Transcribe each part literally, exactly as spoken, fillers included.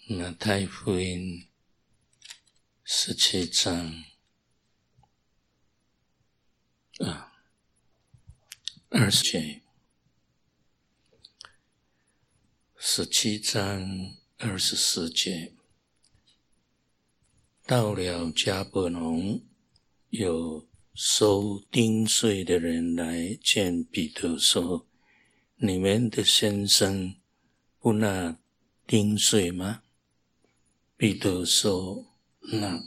马太福音十七章啊二十节，十七章二十四节，到了迦百农，有收丁税的人来见彼得说：“你们的先生不纳丁税吗？”彼得说：“纳。”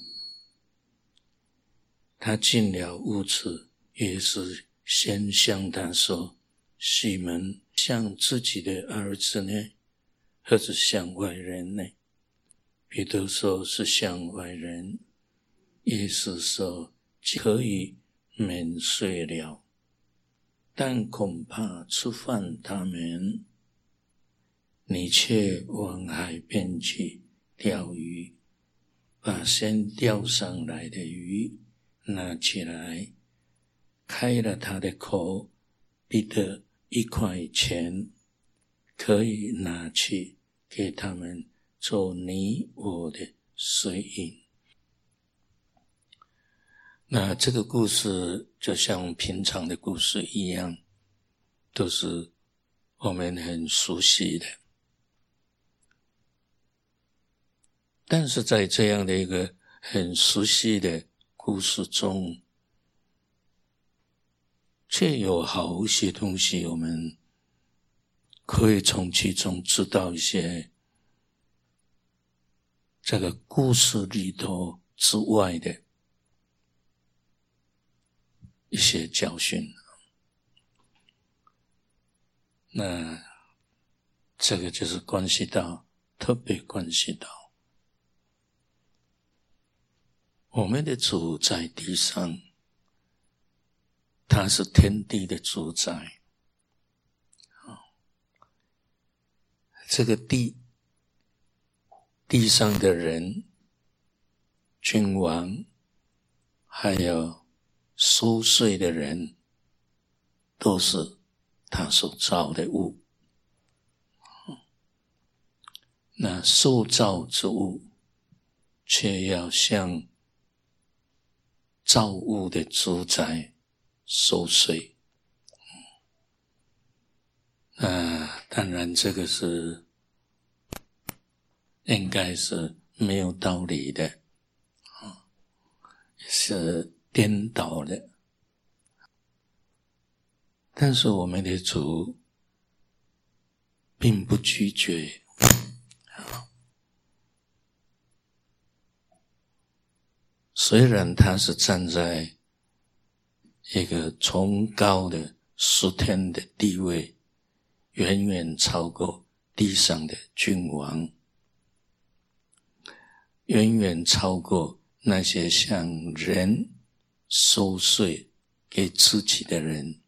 他进了屋子，耶稣先向他说：“西门，像自己的儿子呢，或者像外人呢？”彼得说：“是像外人。”耶稣说：“可以免税了，但恐怕触犯他们，你却往海边去钓鱼，把先钓上来的鱼拿起来，开了他的口，必得一块钱，可以拿去给他们做你我的水银。”那这个故事就像平常的故事一样，都是我们很熟悉的。但是在这样的一个很熟悉的故事中，却有好些东西我们可以从其中知道一些这个故事里头之外的一些教训。那这个就是关系到，特别关系到我们的主在地上，他是天地的主宰。这个地地上的人、君王，还有收税的人，都是他所造的物。那受造之物却要向造物的主宰收税。那当然这个是应该是没有道理的，是颠倒的。但是我们的主并不拒绝，虽然他是站在一个崇高的属天的地位，远远超过地上的君王，远远超过那些向人收税给自己的人，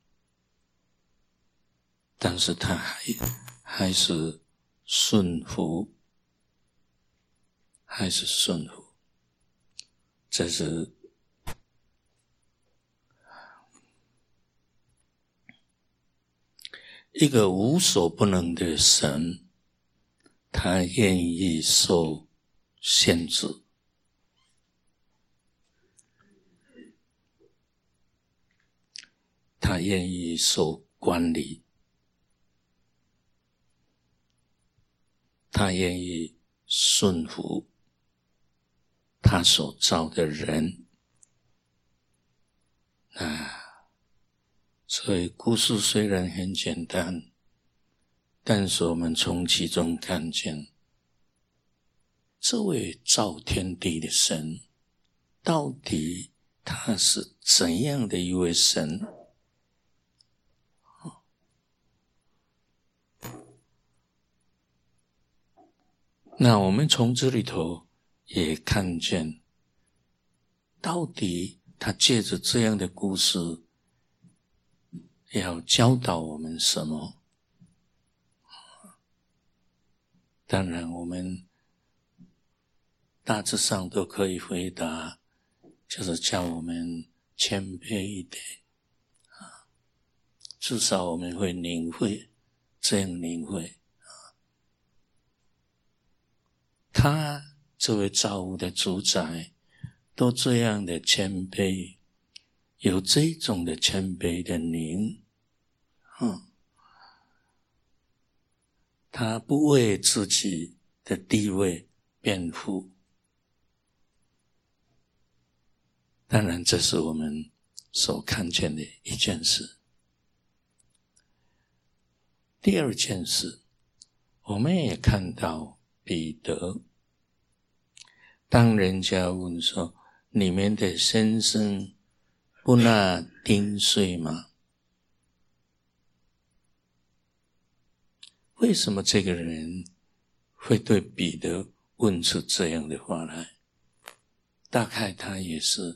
但是他还还是顺服，还是顺服。这是一个无所不能的神，他愿意受限制，他愿意受管理，他愿意顺服他所造的人。啊，所以故事虽然很简单，但是我们从其中看见，这位造天地的神，到底他是怎样的一位神？那我们从这里头也看见，到底他借着这样的故事要教导我们什么？当然我们大致上都可以回答，就是叫我们谦卑一点，至少我们会领会，这样领会。 他这位造物的主宰都这样的谦卑，有这种的谦卑的灵，嗯，他不为自己的地位辩护。当然这是我们所看见的一件事。第二件事，我们也看到彼得，当人家问说，你们的先生不纳丁税吗？为什么这个人会对彼得问出这样的话来？大概他也是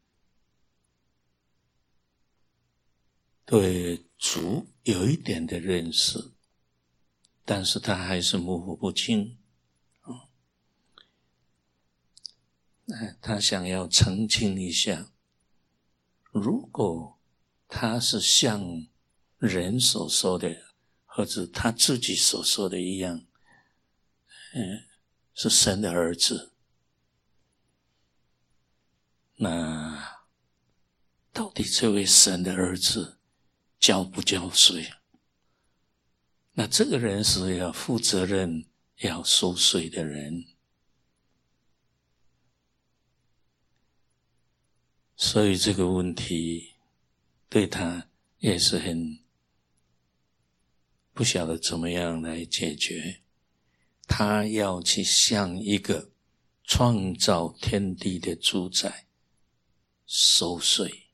对主有一点的认识，但是他还是模糊不清。他想要澄清一下，如果他是像人所说的，或者他自己所说的一样，嗯，是神的儿子，那到底这位神的儿子交不交税？那这个人是要负责任要收税的人，所以这个问题对他也是很不晓得怎么样来解决。他要去向一个创造天地的主宰收税，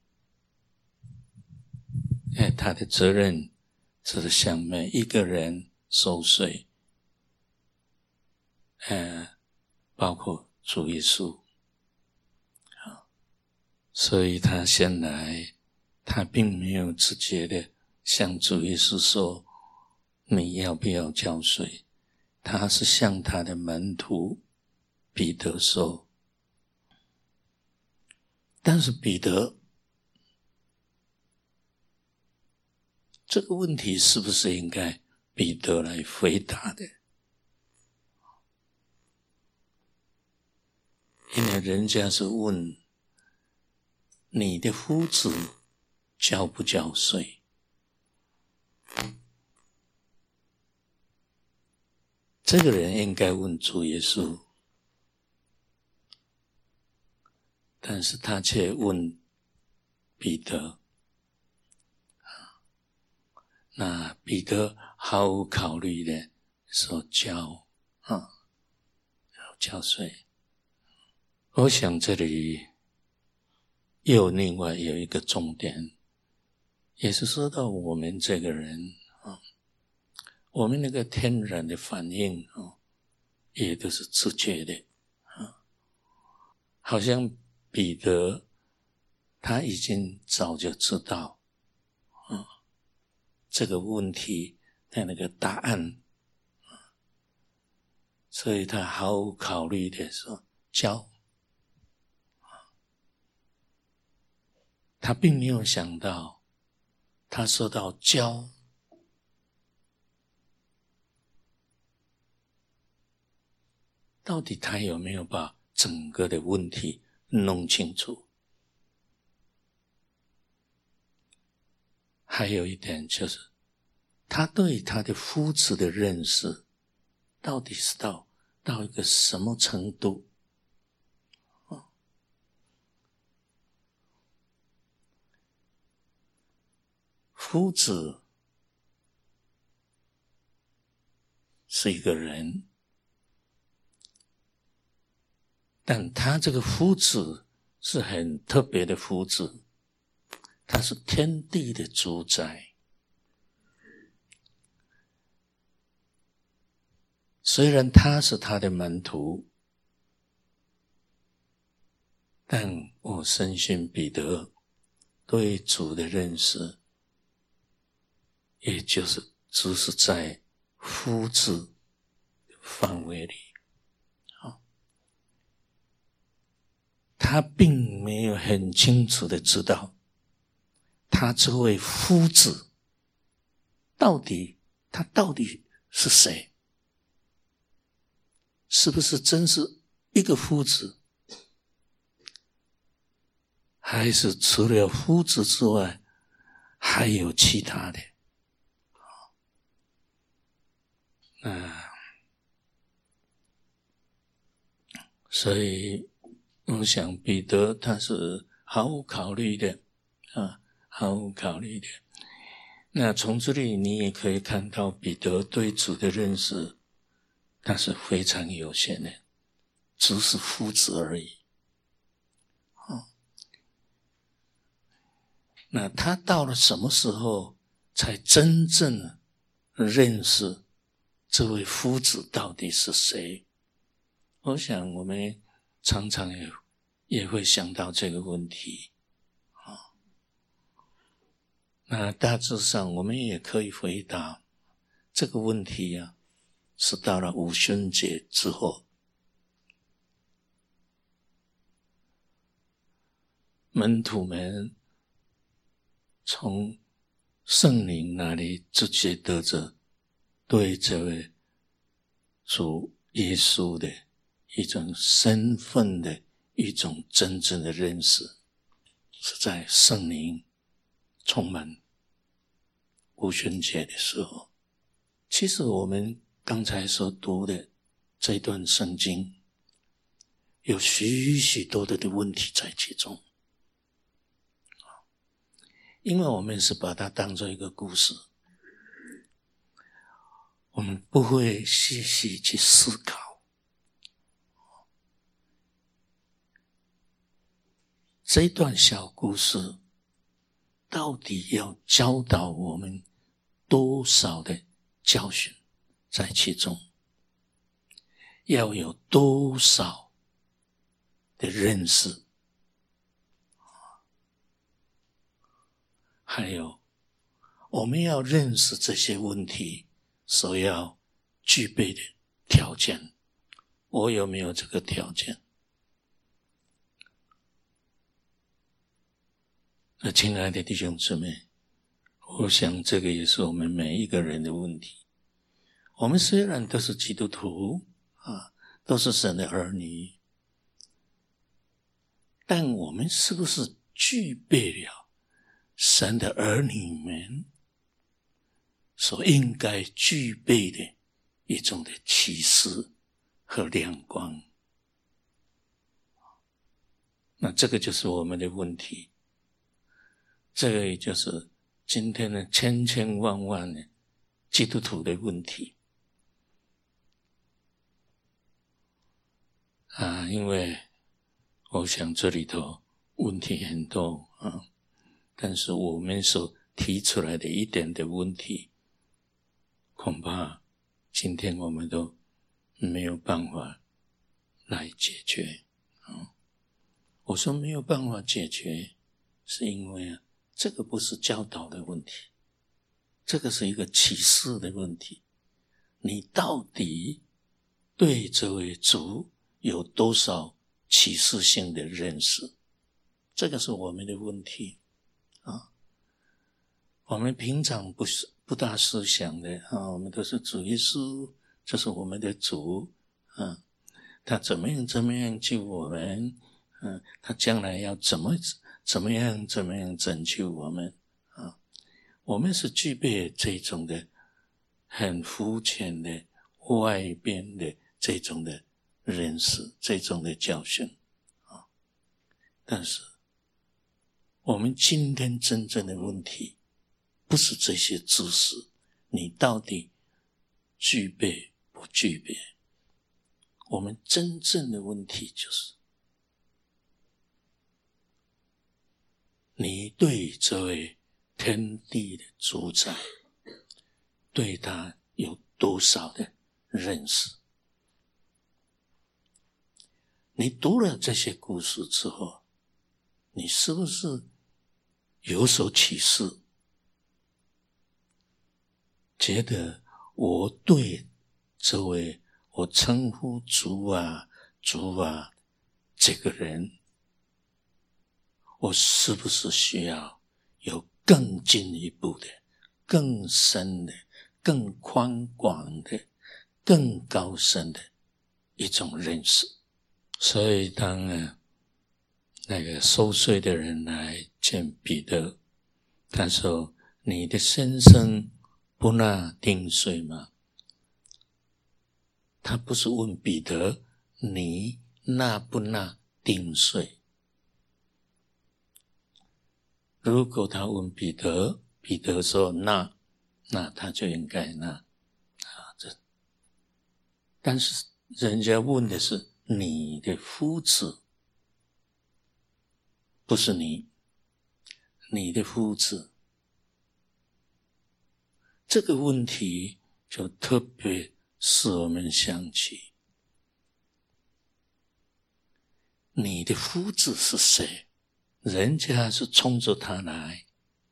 哎，他的责任是向每一个人收税，呃，包括主耶稣。所以他先来，他并没有直接的向主耶稣说，你要不要交税？他是向他的门徒彼得说。但是彼得这个问题是不是应该彼得来回答的？因为人家是问你的夫子交不交税？这个人应该问主耶稣，但是他却问彼得。那彼得毫无考虑的说交啊，交税。我想这里又另外有一个重点，也是说到我们这个人啊，我们那个天然的反应啊，也都是直觉的啊。好像彼得他已经早就知道啊这个问题的那个答案，所以他毫无考虑的说交。他并没有想到，他说到交，到底他有没有把整个的问题弄清楚？还有一点就是，他对他的夫子的认识，到底是到到一个什么程度？夫子是一个人，但他这个夫子是很特别的夫子，他是天地的主宰。虽然他是他的门徒，但我深信彼得对主的认识，也就是只是在夫子范围里。他并没有很清楚的知道，他这位夫子到底他到底是谁？ 是不是真是一个夫子？还是除了夫子之外，还有其他的？啊，所以我想彼得他是毫无考虑的啊，毫无考虑的。那从这里你也可以看到彼得对主的认识，他是非常有限的，只是夫子而已。啊，那他到了什么时候才真正认识这位夫子到底是谁？我想我们常常也也会想到这个问题啊。那大致上我们也可以回答这个问题啊，是到了五旬节之后，门徒们从圣灵那里直接得着对这位主耶稣的一种身份的一种真正的认识，是在圣灵充满五旬节的时候。其实我们刚才所读的这段圣经有许许多多的问题在其中，因为我们是把它当作一个故事，我们不会细细去思考这一段小故事到底要教导我们多少的教训在其中，要有多少的认识，还有我们要认识这些问题所要具备的条件，我有没有这个条件？那亲爱的弟兄姊妹，我想这个也是我们每一个人的问题。我们虽然都是基督徒啊，都是神的儿女，但我们是不是具备了神的儿女们所应该具备的一种的启示和亮光？那这个就是我们的问题，这个也就是今天的千千万万的基督徒的问题啊！因为我想这里头问题很多啊，但是我们所提出来的一点的问题，恐怕今天我们都没有办法来解决啊。我说没有办法解决，是因为啊，这个不是教导的问题，这个是一个启示的问题。你到底对这位主有多少启示性的认识？这个是我们的问题啊。我们平常不是不大思想的啊，我们都是主耶稣，这是我们的主啊，他怎么样怎么样救我们，嗯，他将来要怎么怎么样怎么样拯救我们啊？我们是具备这种的很肤浅的外边的这种的认识，这种的教训啊。但是我们今天真正的问题不是这些知识你到底具备不具备，我们真正的问题就是你对这位天地的主宰，对他有多少的认识？你读了这些故事之后，你是不是有所启示，觉得我对这位我称呼主啊主啊这个人，我是不是需要有更进一步的更深的更宽广的更高深的一种认识。所以当啊那个收税的人来见彼得，他说：“你的先生不纳丁税吗？”他不是问彼得你纳不纳丁税。如果他问彼得，彼得说纳，那他就应该纳啊。这，但是人家问的是你的夫子，不是你，你的夫子。这个问题就特别使我们想起，你的夫子是谁？人家是冲着他来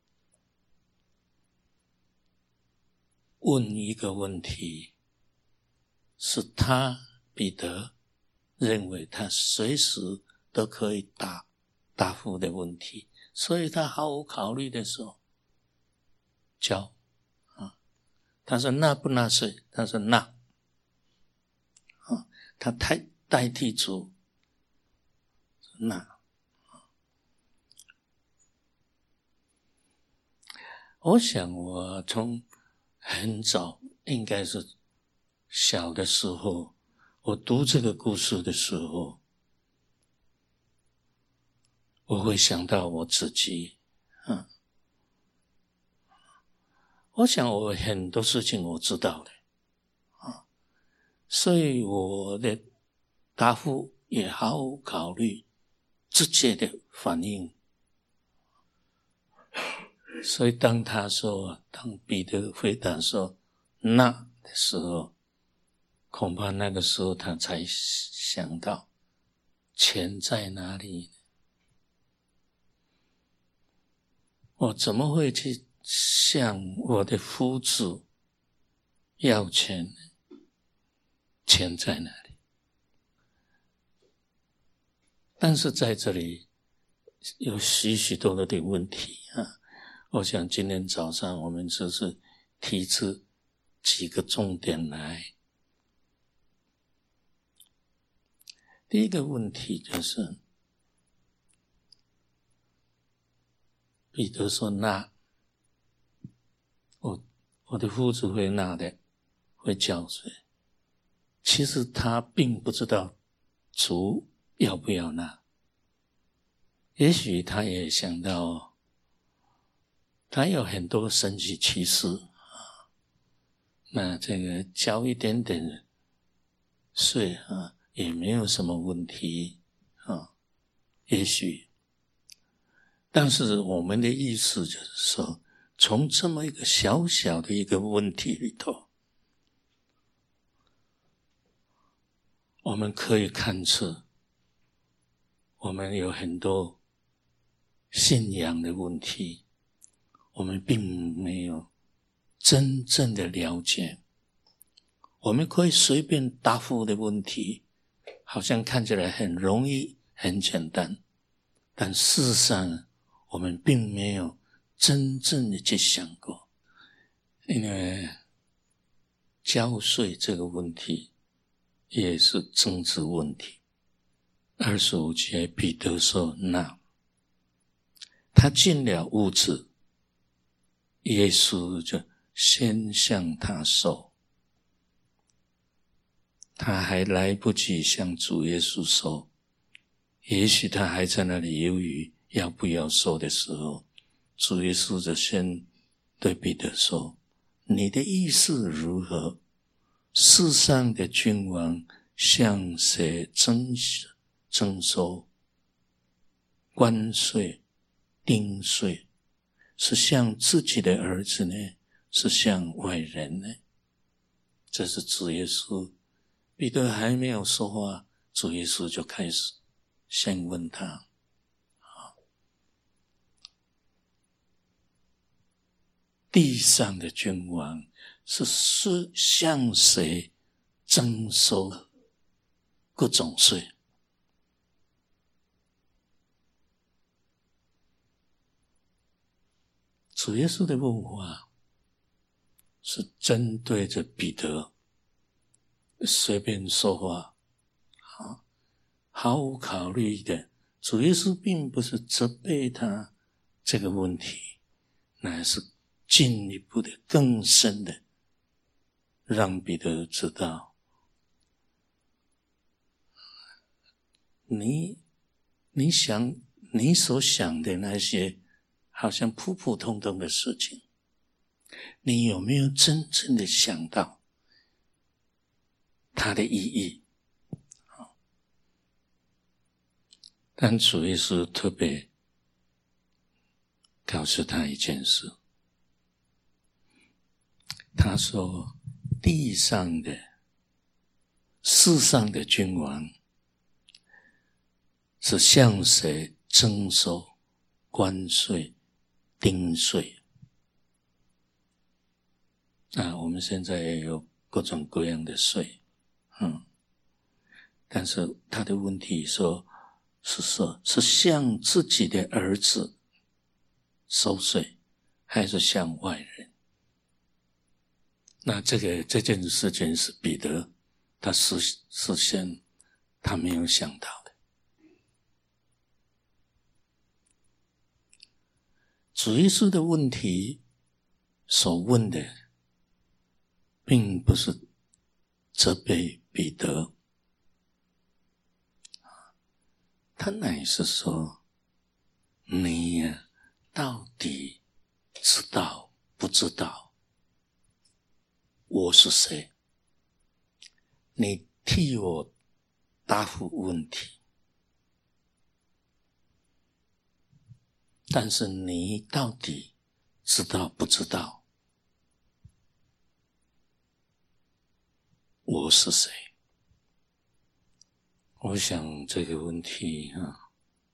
问一个问题，是他彼得认为他随时都可以答答复的问题，所以他毫无考虑的时候交啊。他说纳不纳税？他说纳啊，他代代替主纳。我想我从很早，应该是小的时候，我读这个故事的时候，我会想到我自己啊。我想我很多事情我知道的啊，所以我的答复也毫无考虑，直接的反应。所以当他说，当彼得回答说那的时候，恐怕那个时候他才想到钱在哪里。我怎么会去向我的夫子要钱呢？钱在哪里？但是在这里有许许多多的问题啊。我想今天早上我们只是提出几个重点来。第一个问题就是彼得说纳，我我的夫子会纳的，会缴税。其实他并不知道主要不要纳，也许他也想到他有很多神奇奇事啊，那这个交一点点税啊，也没有什么问题啊，也许。但是我们的意思就是说，从这么一个小小的一个问题里头，我们可以看出，我们有很多信仰的问题，我们并没有真正的了解。我们可以随便答复的问题，好像看起来很容易、很简单，但事实上，我们并没有真正的去想过。因为交税这个问题也是政治问题。二十五节彼得说那，他进了屋子，耶稣就先向他收，他还来不及向主耶稣收，也许他还在那里犹豫要不要收的时候，主耶稣就先对彼得说，你的意思如何？世上的君王向谁征征收关税、丁税？是向自己的儿子呢？是向外人呢？这是主耶稣。彼得还没有说话，主耶稣就开始先问他，地上的君王是是向谁征收各种税？主耶稣的问话是针对着彼得随便说话毫无考虑的，主耶稣并不是责备他这个问题，乃是进一步的更深的让彼得知道，你你想你所想的那些好像普普通通的事情，你有没有真正的想到它的意义？但主耶稣特别告诉他一件事，他说地上的世上的君王是向谁征收关税丁税啊？我们现在也有各种各样的税，嗯，但是他的问题说是说是向自己的儿子收税，还是向外人？那这个这件事情是彼得他实实现他没有想到的。主耶稣的问题所问的并不是责备彼得，他乃是说你呀、到底知道不知道我是谁？你替我答复问题，但是你到底知道不知道我是谁？我想这个问题啊，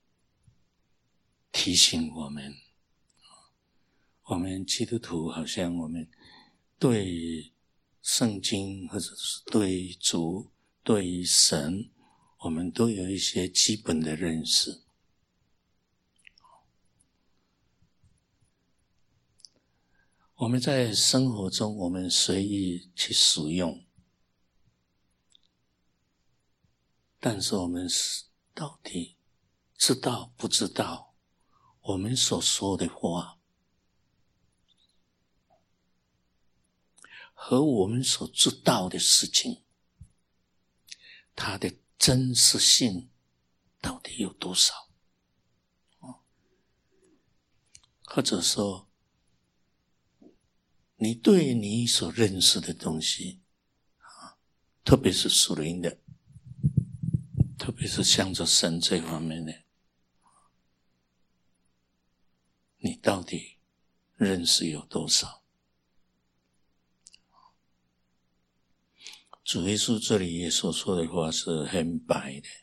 提醒我们，我们基督徒好像我们对圣经或者是对主对神，我们都有一些基本的认识。我们在生活中我们随意去使用，但是我们到底知道不知道我们所说的话和我们所知道的事情，它的真实性到底有多少？或者说你对你所认识的东西，特别是属灵的，特别是向着神这方面的，你到底认识有多少？主耶稣这里也所说的话是很白的，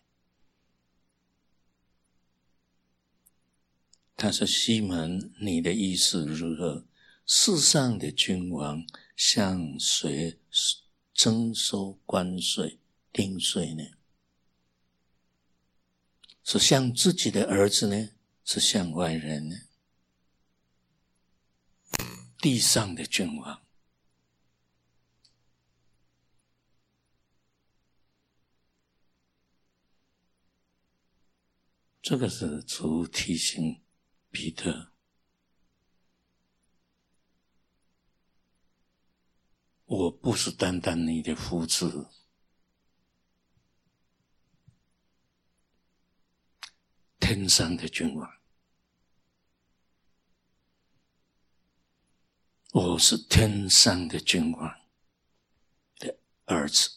他说西门，你的意思如何？世上的君王向谁征收关税丁税呢？是向自己的儿子呢？是向外人呢？地上的君王，这个是主提醒彼得，我不是单单你的父子，天上的君王，我是天上的君王的儿子。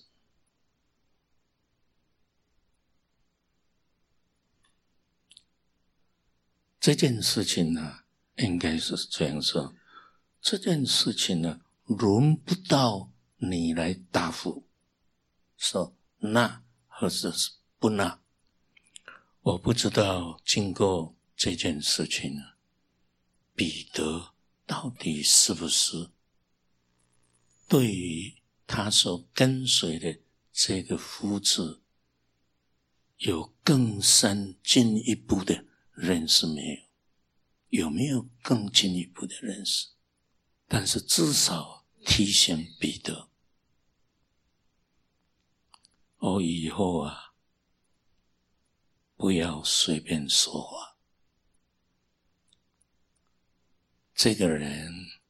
这件事情呢，应该是这样说，这件事情呢，轮不到你来答复，说那或者是不那。我不知道经过这件事情呢，彼得到底是不是对于他所跟随的这个夫子有更深进一步的认识没有？有没有更进一步的认识？但是至少提醒彼得，哦，以后啊， 不要随便说话。这个人，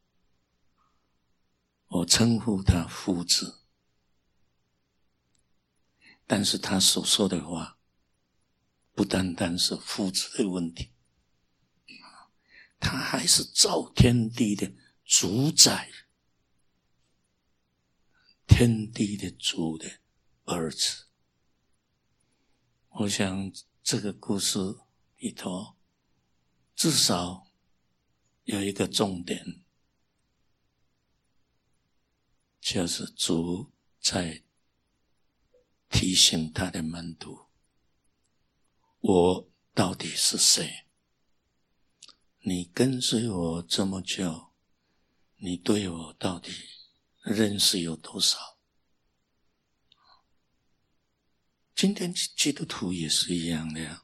我称呼他夫子，但是他所说的话不单单是夫子的问题，他还是造天地的主宰，天地的主的儿子。我想这个故事里头至少有一个重点，就是主在提醒他的门徒，我到底是谁？你跟随我这么久，你对我到底认识有多少？今天基督徒也是一样的呀。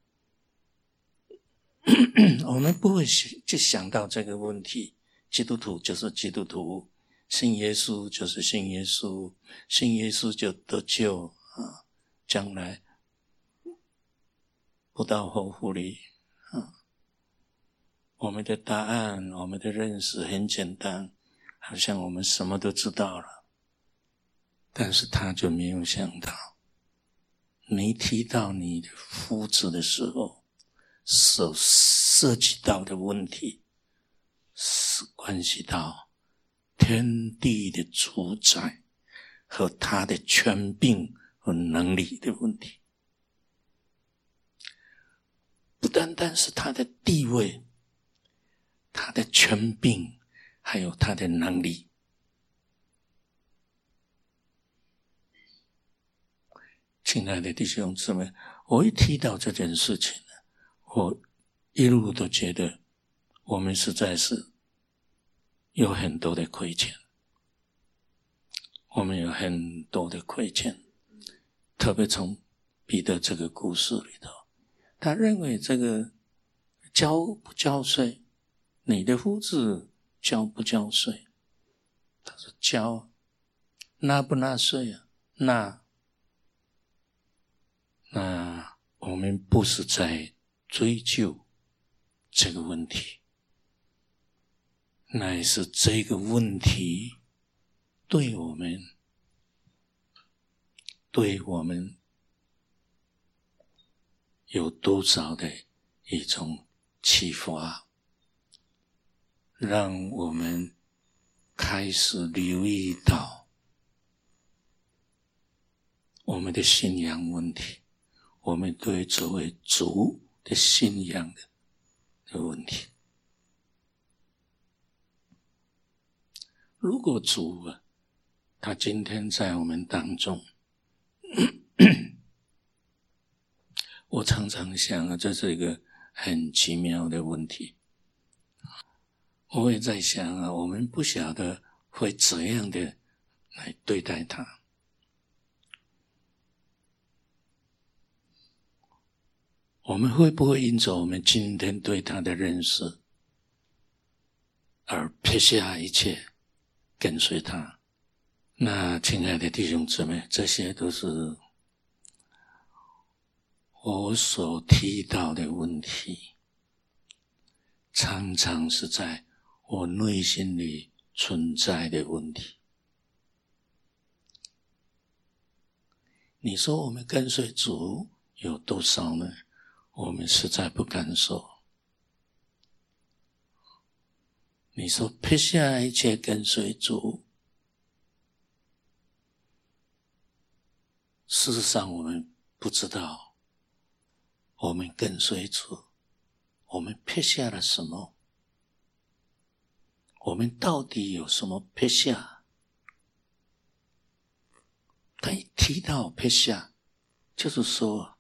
我们不会去想到这个问题，基督徒就是基督徒，信耶稣就是信耶稣，信耶稣就得救啊，将来不到后福里啊。我们的答案，我们的认识很简单，好像我们什么都知道了。但是他就没有想到，你提到你的夫子的时候，所涉及到的问题是关系到天地的主宰和他的权柄和能力的问题。不单单是他的地位，他的权柄，还有他的能力。亲爱的弟兄姊妹，我一提到这件事情，我一路都觉得我们实在是有很多的亏欠，我们有很多的亏欠。特别从彼得这个故事里头，他认为这个交不交税，你的夫子交不交税？他说交，纳不纳税啊？纳。那我们不是在追究这个问题，乃是这个问题对我们对我们有多少的一种启发，让我们开始留意到我们的信仰问题，我们对作为主的信仰的的问题。如果主啊，他今天在我们当中，我常常想啊，这是一个很奇妙的问题。我也在想啊，我们不晓得会怎样的来对待他。我们会不会因着我们今天对他的认识而撇下一切跟随他？那亲爱的弟兄姊妹，这些都是我所提到的问题，常常是在我内心里存在的问题。你说我们跟随主有多少呢？我们实在不敢说。你说撇下一切跟随主，事实上我们不知道，我们跟随主，我们撇下了什么？我们到底有什么撇下？他一提到撇下，就是说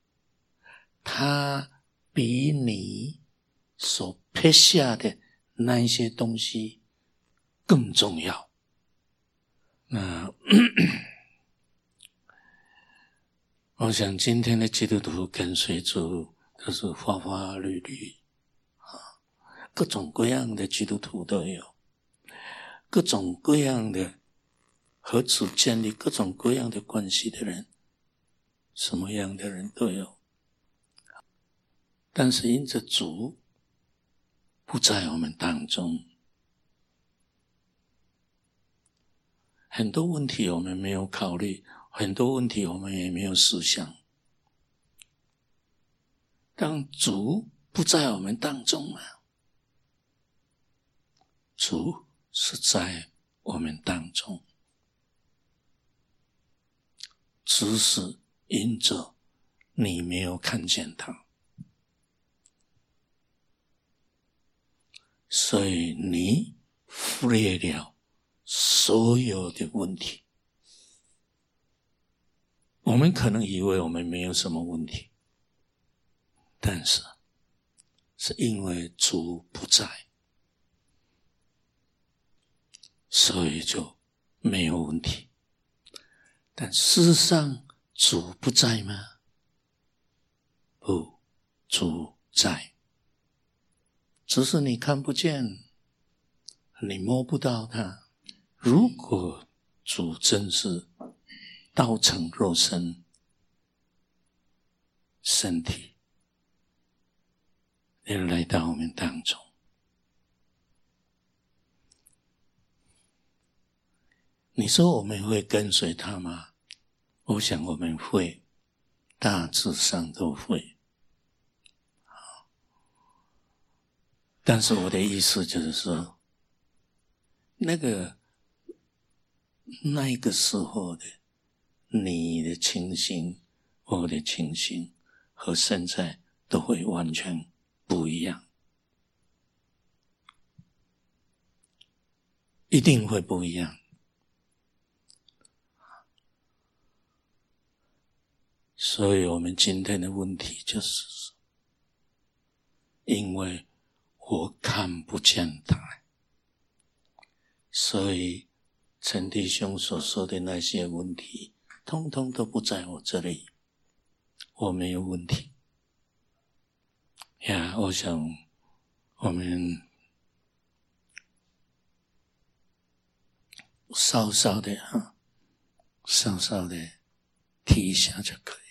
他比你所撇下的那一些东西更重要。那我想今天的基督徒跟随主都是花花绿绿，各种各样的基督徒都有，各种各样的和主建立各种各样的关系的人，什么样的人都有。 但是因着主不在我们当中，很多问题我们没有考虑，很多问题我们也没有思想。当主不在我们当中啊，主是在我们当中，只是因着你没有看见他，所以你忽略了所有的问题。我们可能以为我们没有什么问题，但是是因为主不在，所以就没有问题。但事实上主不在吗？不，主在，只是你看不见，你摸不到他。如果主真是道成肉身身体也来到我们当中，你说我们会跟随他吗？我想我们会，大致上都会。但是我的意思就是说，那个那个时候的你的情形，我的情形和现在都会完全不一样，一定会不一样。所以我们今天的问题就是，因为我看不见他，所以陈弟兄所说的那些问题通通都不在我这里，我没有问题呀。我想我们稍稍的啊，稍稍的提一下就可以。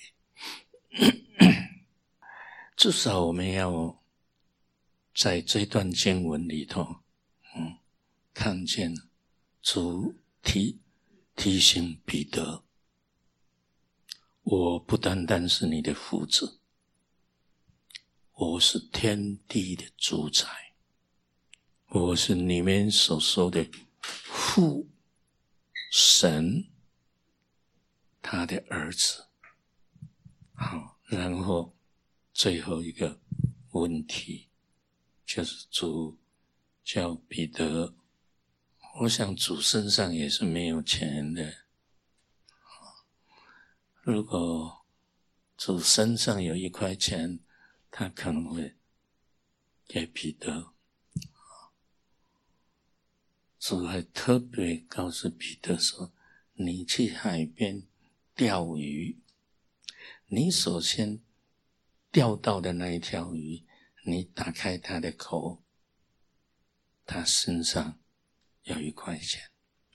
至少我们要在这段经文里头，嗯，看见主提提醒彼得，我不单单是你的父子，我是天地的主宰，我是你们所说的父神他的儿子。好，然后最后一个问题就是主叫彼得，我想主身上也是没有钱的，如果主身上有一块钱，他可能会给彼得。主还特别告诉彼得说，你去海边钓鱼，你首先钓到的那一条鱼，你打开它的口，它身上有一块钱，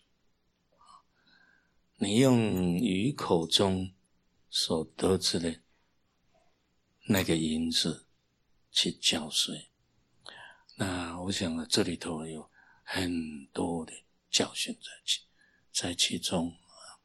你用鱼口中所得知的那个银子去缴税。那我想这里头有很多的教训在其在其中，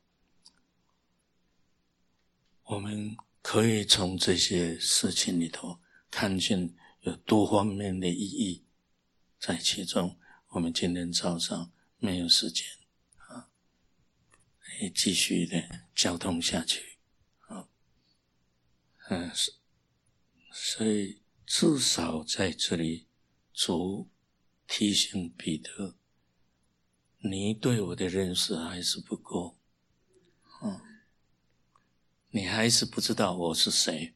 我们可以从这些事情里头看见有多方面的意义在其中。我们今天早上没有时间啊，继续的交通下去啊，嗯，所以至少在这里，主提醒彼得，你对我的认识还是不够，嗯，你还是不知道我是谁。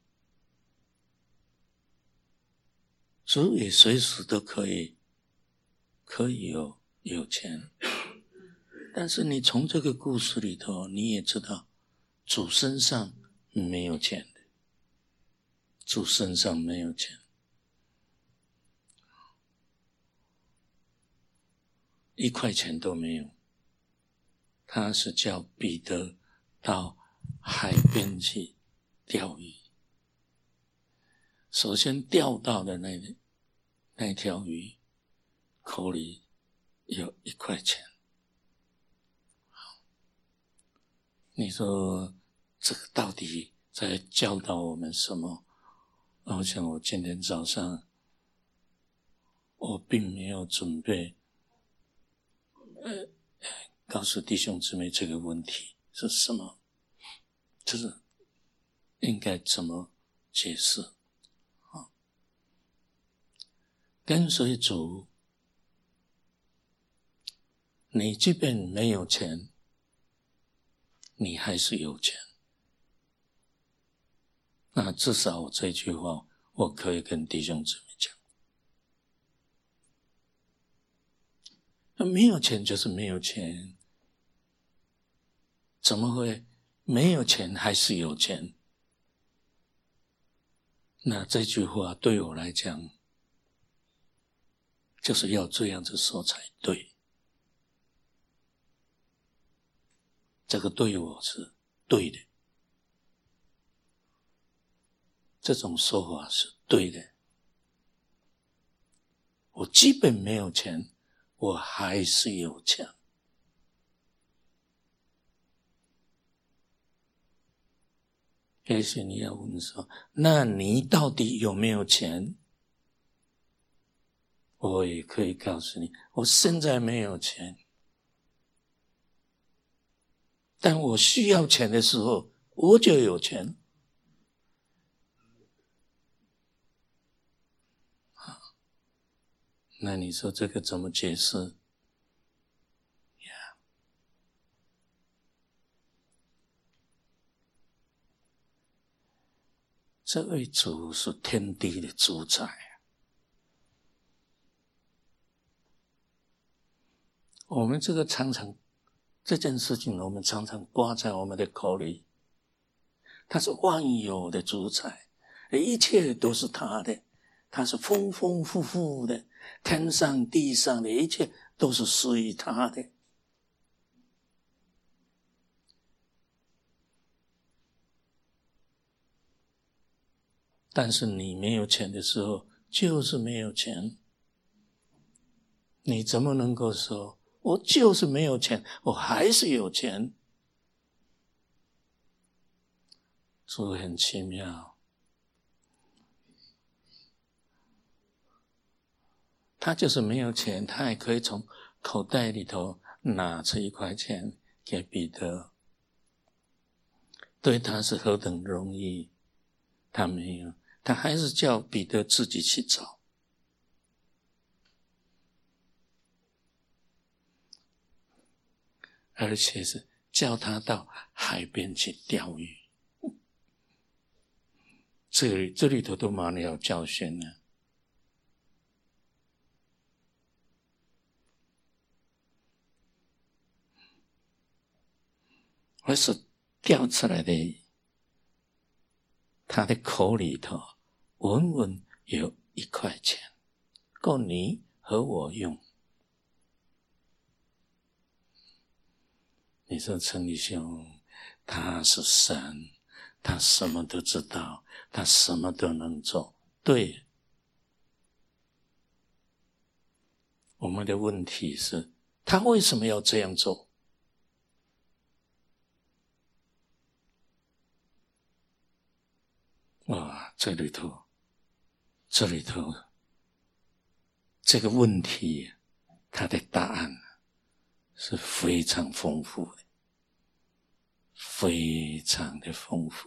主也随时都可以可以有有钱，但是你从这个故事里头，你也知道主身上没有钱的，主身上没有钱，一块钱都没有。他是叫彼得到海边去钓鱼， 首先钓到的那那条鱼口里有一块钱。你说这个到底在教导我们什么？好像我今天早上我并没有准备呃告诉弟兄姊妹这个问题是什么，就是应该怎么解释。跟随主，你即便没有钱，你还是有钱。那至少我这句话我可以跟弟兄姊妹讲，没有钱就是没有钱，怎么会没有钱还是有钱？那这句话对我来讲就是要这样子说才对，这个对我是对的，这种说法是对的。我基本没有钱，我还是有钱。也许你要问说，那你到底有没有钱？我也可以告诉你，我现在没有钱，但我需要钱的时候，我就有钱。那你说这个怎么解释？ yeah. 这位主是天地的主宰。我们这个常常这件事情我们常常挂在我们的口里，他是万有的主宰，一切都是他的，他是丰丰富富的，天上地上的一切都是属于他的。但是你没有钱的时候就是没有钱，你怎么能够说我就是没有钱，我还是有钱？主很奇妙，他就是没有钱，他也可以从口袋里头拿出一块钱给彼得，对他是何等容易，他没有，他还是叫彼得自己去找。而且是叫他到海边去钓鱼。这里这里头都蛮有教训呢。而是钓出来的，他的口里头稳稳有一块钱，够你和我用。你说陈理兄，他是神，他什么都知道，他什么都能做。对，我们的问题是，他为什么要这样做？哇，这里头，这里头，这个问题，它的答案是非常丰富的，非常的丰富。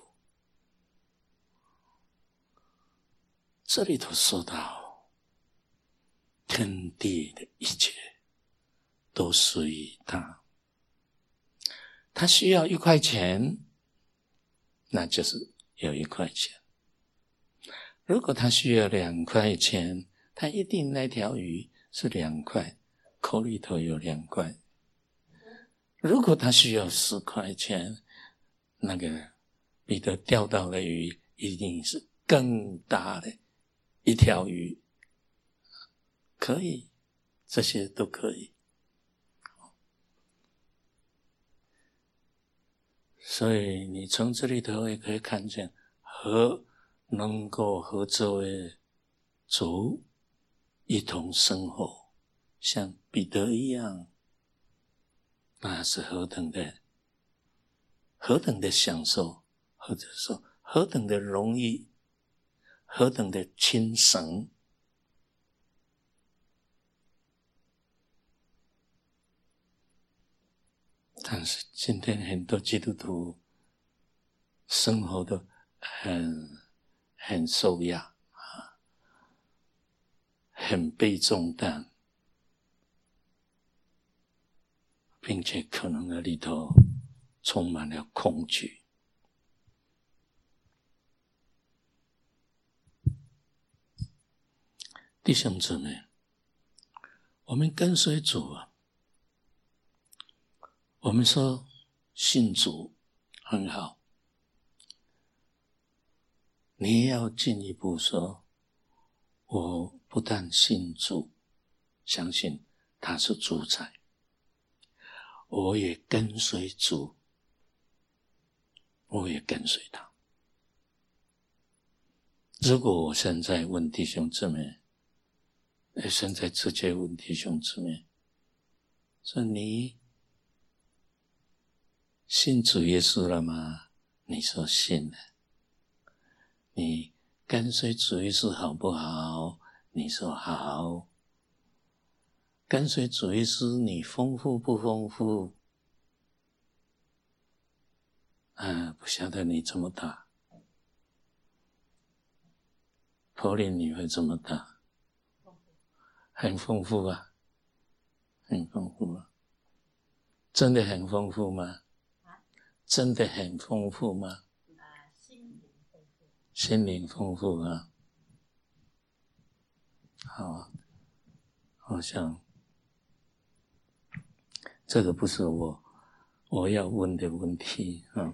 这里头说到，天地的一切都属于他，他需要一块钱，那就是有一块钱。如果他需要两块钱，他一定那条鱼是两块，口里头有两块。如果他需要十块钱，那个彼得钓到的鱼一定是更大的一条鱼。可以，这些都可以。所以你从这里头也可以看见，和能够和这位主一同生活，像彼得一样，那是何等的何等的享受，或者说何等的容易，何等的轻省。但是今天很多基督徒生活的很很受压，很背重担，并且可能那里头充满了恐惧。弟兄姊妹，我们跟随主啊，我们说信主很好，你也要进一步说，我不但信主，相信他是主宰，我也跟随主，我也跟随他。如果我现在问弟兄姊妹，现在直接问弟兄姊妹，说你信主耶稣了吗？你说信了。你跟随主耶稣好不好？你说好。跟随主耶稣你丰富不丰富？啊，不晓得你怎么答。柏林你会怎么答？很丰富啊，很丰富啊。真的很丰富吗？真的很丰富吗？心灵丰富啊。好，好像这个不是我我要问的问题啊。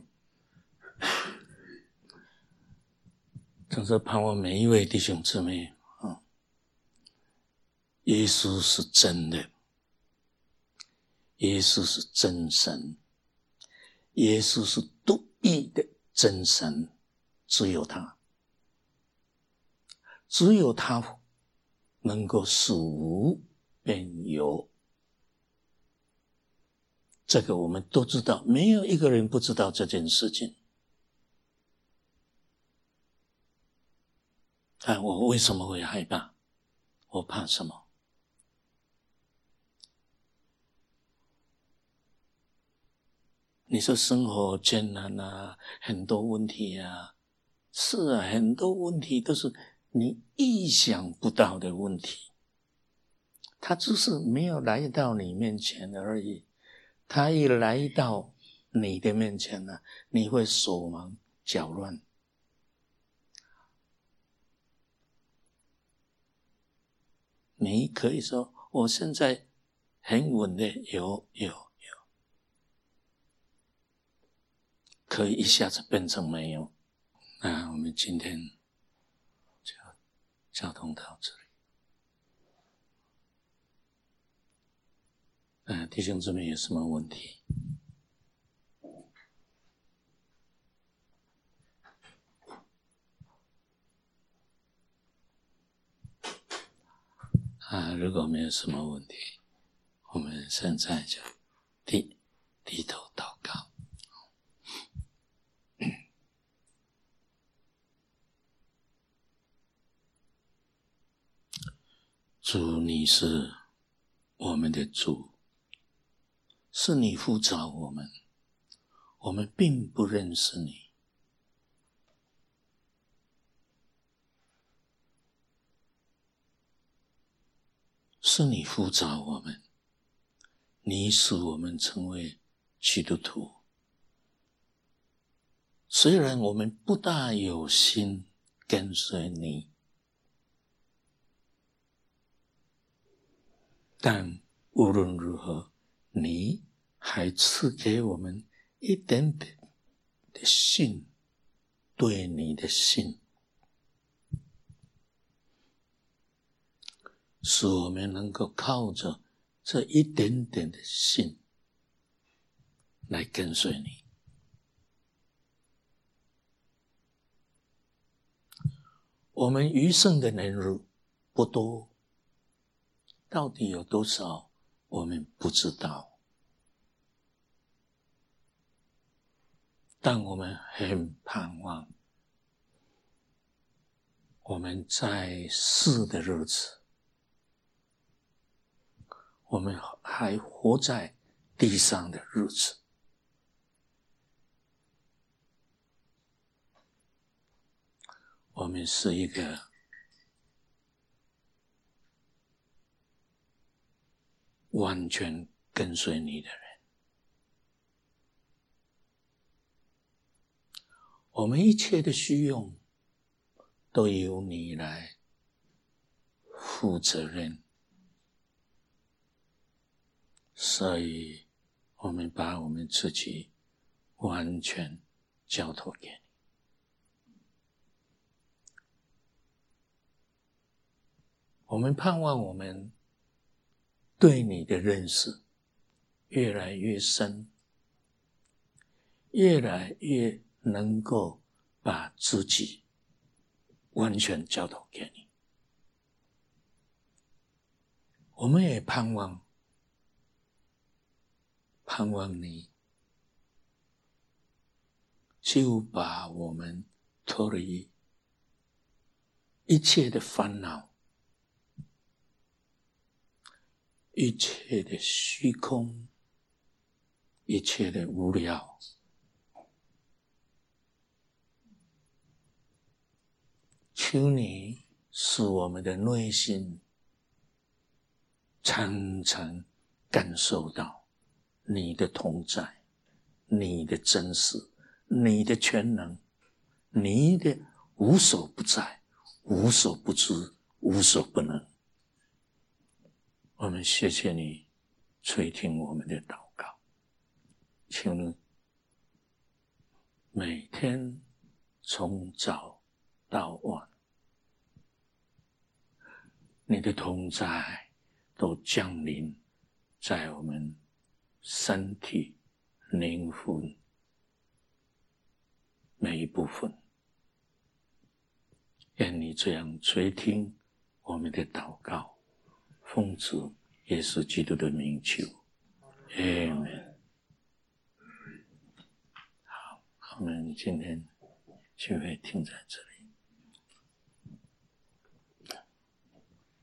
总是盼望每一位弟兄姊妹啊，耶稣是真的，耶稣是真神，耶稣是独一的真神，只有他，只有他能够使无变有。这个我们都知道，没有一个人不知道这件事情。但我为什么会害怕？我怕什么？你说生活艰难啊，很多问题啊，是啊，很多问题都是你意想不到的问题，它只是没有来到你面前而已。它一来到你的面前呢，你会手忙脚乱。你可以说我现在很稳的，有有有，可以一下子变成没有。那我们今天就交通到这里。呃，弟兄姊妹有什么问题？啊，如果没有什么问题，我们现在就低低头祷告。主，你是我们的主，是你呼召我们，我们并不认识你。是你呼召我们，你使我们成为基督徒。虽然我们不大有心跟随你，但无论如何，你还赐给我们一点点的信，对你的信，使我们能够靠着这一点点的信来跟随你。 我们余生的年日不多，到底有多少我们不知道，但我们很盼望我们在世的日子，我们还活在地上的日子，我们是一个完全跟随你的人，我们一切的需用都由你来负责任，所以我们把我们自己完全交托给你。我们盼望我们对你的认识越来越深，越来越能够把自己完全交托给你。我们也盼望盼望你就把我们脱离一切的烦恼，一切的虚空，一切的无聊，求你使我们的内心常常感受到你的同在，你的真实，你的全能，你的无所不在，无所不知，无所不能。我们谢谢你垂听我们的祷告，求你每天从早到晚，你的同在都降临在我们身体灵魂每一部分，愿你这样垂听我们的祷告，奉主耶稣基督的名求，阿们。好，我们今天就会停在这里。